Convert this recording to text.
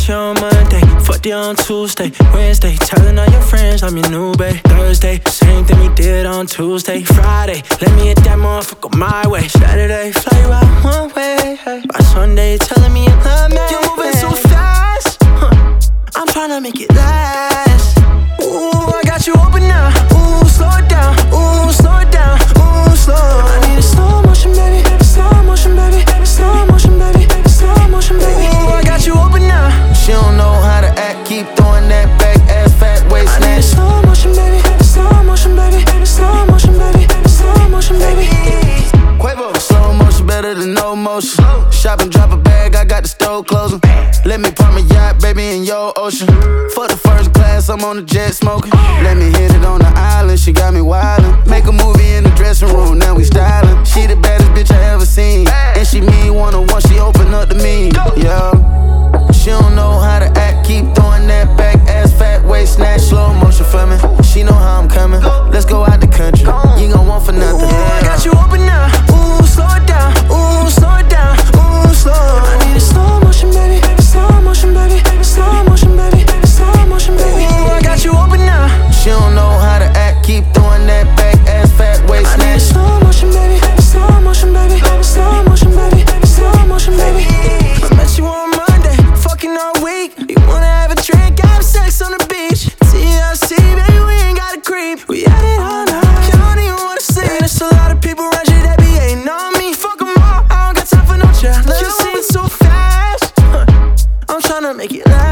you on Monday, fucked you on Tuesday, Wednesday, telling all your friends I'm your new babe. Thursday, same thing we did on Tuesday, Friday, let me hit that motherfucker my way. Saturday, fly you out one way. By Sunday, telling me you love me. You're moving so fast, I'm tryna make it last. Ooh, I got you open now. Ooh, slow it down. Ooh, slow it down. Ooh, slow. I need a slow motion, baby. Slow motion, baby. Slow motion, baby. Slow motion, baby. Ooh, I got you open now. She don't know how to act, keep throwing that back ass fat waist snatch. I need a slow motion, baby. Slow motion, baby. Slow motion, baby. Slow motion, baby. Quavo. Slow motion better than no motion. Shop and drop a bag, I got the stove closing. Let me park my yacht, baby, in your ocean. For the first class, I'm on the jet smoking. Let me hit it on the island, she got me wildin'. Make a movie in the dressing room, now we stylin'. She the baddest bitch I ever seen. And she mean one-on-one, she open up to me. Yeah. She don't know how to act, keep throwing that back ass fat waist snatch. Slow motion for me, she know how I'm coming. Let's go out the country, you gon' want for nothing. Ooh, I got you open now. Ooh, slow it down. Ooh, slow it down. Ooh, slow. I need a slow motion, baby. Slow motion, baby. Slow motion, baby. Slow motion, baby. Ooh, I got you open now. She don't know how to act, keep throwing that back ass fat waist snatch. I need a slow motion, baby. Slow motion, baby. Slow motion, baby. Slow motion, baby. I met you on Monday, fucking all week. You wanna have a drink, have sex on the beach. TLC, baby, we ain't gotta creep. We had it all night, you don't even wanna sleep. There's a lot of people around you that be hating on me. Fuck them all, I don't got time for no jealousy. You're moving so fast, I'm tryna make it last.